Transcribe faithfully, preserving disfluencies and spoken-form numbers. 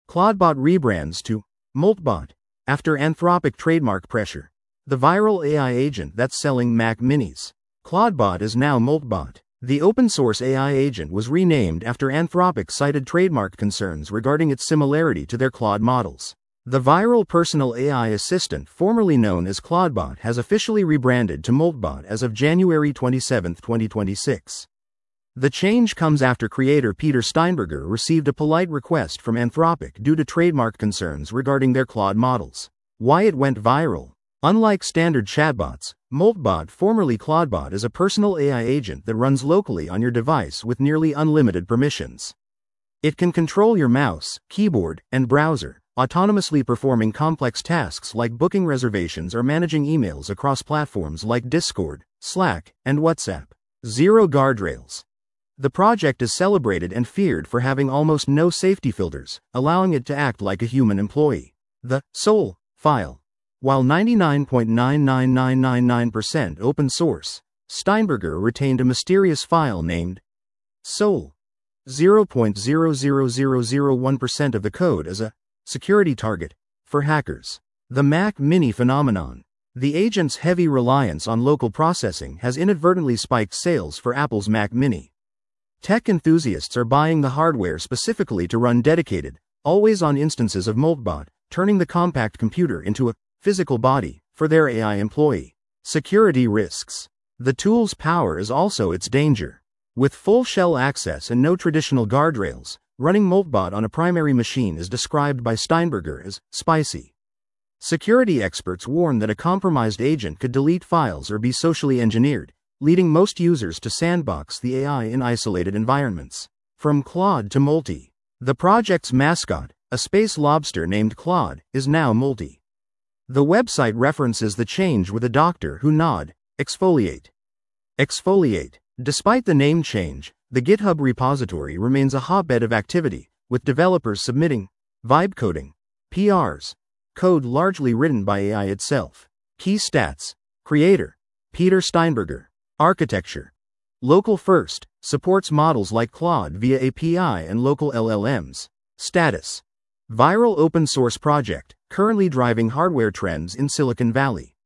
Claudebot rebrands to Moltbot after Anthropic trademark pressure. The viral A I agent that's selling Mac Minis. Claudebot is now Moltbot. The open-source A I agent was renamed after Anthropic cited trademark concerns regarding its similarity to their Claude models. The viral personal A I assistant, formerly known as Claudebot, has officially rebranded to Moltbot as of January twenty-seventh, twenty twenty-six. The change comes after creator Peter Steinberger received a polite request from Anthropic due to trademark concerns regarding their Claude models. Why it went viral? Unlike standard chatbots, Moltbot, formerly Claudebot, is a personal A I agent that runs locally on your device with nearly unlimited permissions. It can control your mouse, keyboard, and browser, autonomously performing complex tasks like booking reservations or managing emails across platforms like Discord, Slack, and WhatsApp. Zero guardrails. The project is celebrated and feared for having almost no safety filters, allowing it to act like a human employee. The Soul file. While ninety-nine point nine nine nine nine nine percent open source, Steinberger retained a mysterious file named Soul. zero point zero zero zero zero one percent of the code as a security target for hackers. The Mac Mini phenomenon. The agent's heavy reliance on local processing has inadvertently spiked sales for Apple's Mac Mini. Tech enthusiasts are buying the hardware specifically to run dedicated, always-on instances of Moltbot, turning the compact computer into a physical body for their A I employee. Security risks. The tool's power is also its danger. With full shell access and no traditional guardrails, running Moltbot on a primary machine is described by Steinberger as spicy. Security experts warn that a compromised agent could delete files or be socially engineered, leading most users to sandbox the A I in isolated environments. From Claude to Molti. The project's mascot, a space lobster named Claude, is now Molti. The website references the change with a doctor who nod, exfoliate. Exfoliate. Despite the name change, the GitHub repository remains a hotbed of activity, with developers submitting vibe coding, P Rs, code largely written by A I itself. Key stats. Creator, Peter Steinberger. Architecture. Local first, supports models like Claude via A P I and local L L Ms. Status. Viral open source project, currently driving hardware trends in Silicon Valley.